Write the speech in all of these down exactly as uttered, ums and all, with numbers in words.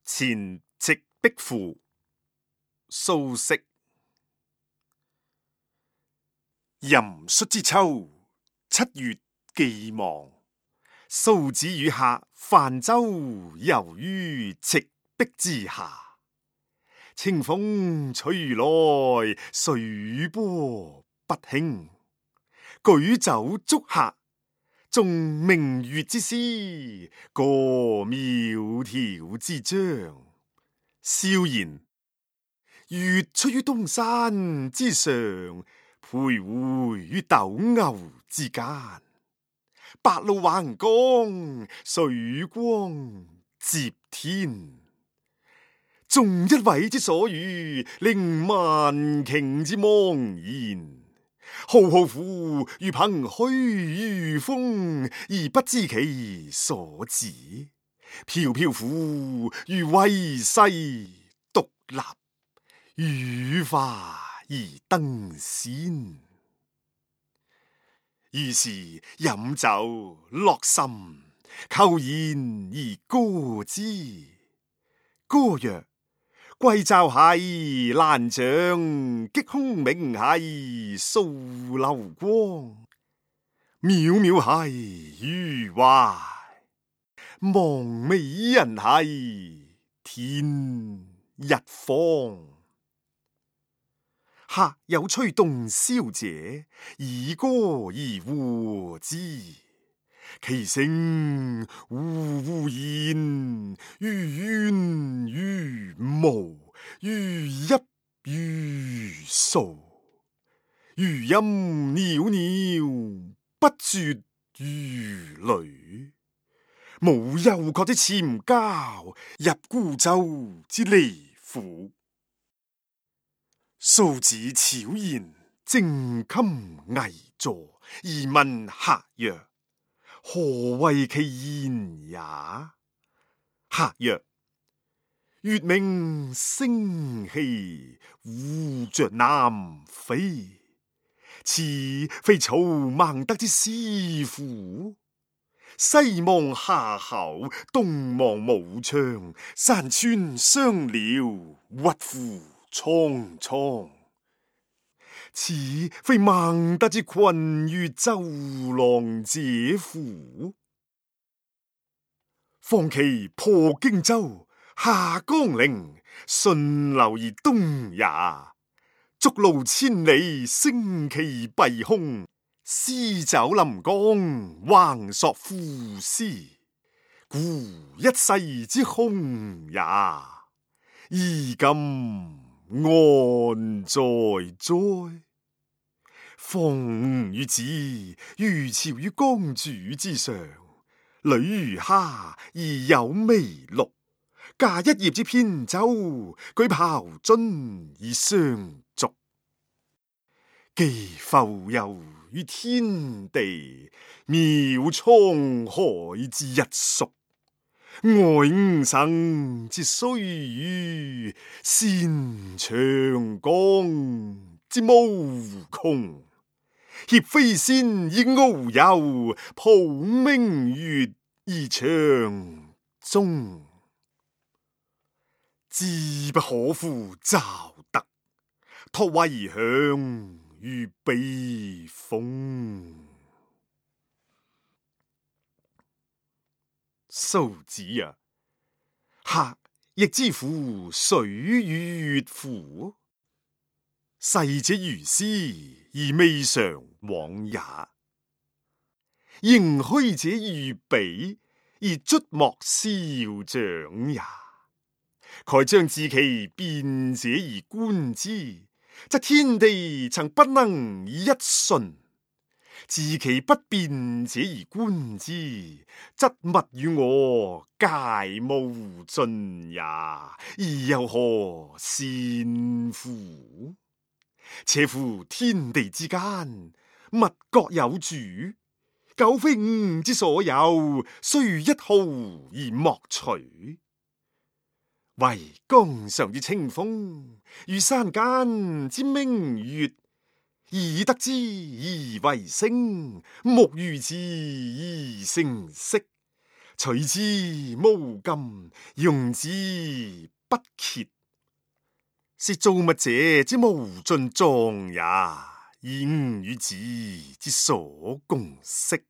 前夕壁賦，蘇軾。壬戌之秋，七月既望，蘇子與客泛舟遊於赤壁之下。清風吹來，水波不興。舉酒祝客，誦明月之詩，歌苗條之章。笑言月出於東山之上，徘徊於斗牛之間。白露橫江，水光接天。縱一葦之所與，令萬頃之茫然。浩浩乎如憑虛御風，而不知其所止；飄飄乎如遺世獨立，羽化而登仙。於是飲酒樂甚，扣舷而歌之。歌曰：桂棹兮蘭槳，擊空明兮掃流光。渺渺兮予懷，望美人兮天一方。客有吹洞簫者，以歌而和之。其聲怙怙然，於淵於無，於泣於訴。餘音裊裊，不絕於耳。無休卻之潛交，入孤舟之離婦。蘇子悄然正襟危坐，而問客曰：何謂其言也？客曰：月明星稀，互着南飛。此非曹孟德之詩乎？西望夏侯，東望武昌，山川相遼，鬱乎蒼蒼。此非孟德之群御周郎者乎？況其破荊州，下江陵，順流而東也。逐鹿千里，旌旗蔽空，詩酒臨江，橫槊賦詩。故一世之雄也，而今安在哉？況吾與子，如樵於江渚之上，女如蝦而有微鹿。駕一葉之扁舟，舉匏樽而相逐。寄浮游於天地，渺滄海之一粟。哀吾生之須臾，羨長江之無窮。協飛仙以遨遊，抱明月而長終。志不可負驟得，托遺響於悲風。蘇子曰：客亦知夫水與月乎？逝者如斯，而未嘗往也；盈虛者如彼，而卒莫消長也。蓋將自其變者而觀之，則天地曾不能以一瞬；自其不變者而觀之，則物與我皆無盡也，而又何羨乎？且夫天地之間，物各有主，苟非吾之所有，雖一毫而莫取。惟江上之清風，與山間之明月，耳得之而為聲，目遇之而成色， 取之無盡，用之不竭，是造物者之無盡藏也，以吾與子之所共識。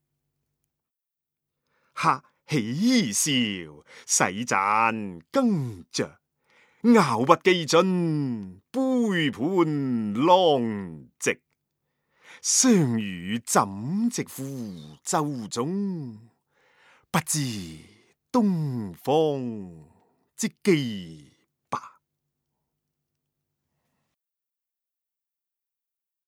客喜而笑，洗盞更着，咬不既盡，杯盤狼藉。相與怎值乎舟中？不知東方之既